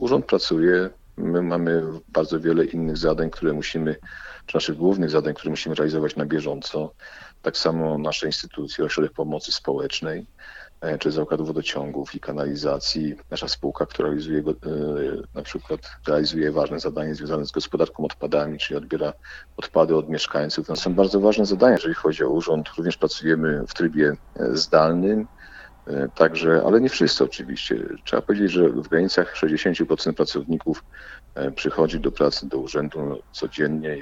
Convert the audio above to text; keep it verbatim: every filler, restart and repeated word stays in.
urząd pracuje, my mamy bardzo wiele innych zadań, które musimy, czy naszych głównych zadań, które musimy realizować na bieżąco. Tak samo nasze instytucje, Ośrodek Pomocy Społecznej, czy Zakładu Wodociągów i Kanalizacji, nasza spółka, która realizuje, na przykład realizuje ważne zadanie związane z gospodarką odpadami, czyli odbiera odpady od mieszkańców. To są bardzo ważne zadania, jeżeli chodzi o urząd. Również pracujemy w trybie zdalnym, także, ale nie wszyscy oczywiście. Trzeba powiedzieć, że w granicach sześćdziesiąt procent pracowników przychodzi do pracy do urzędu codziennie i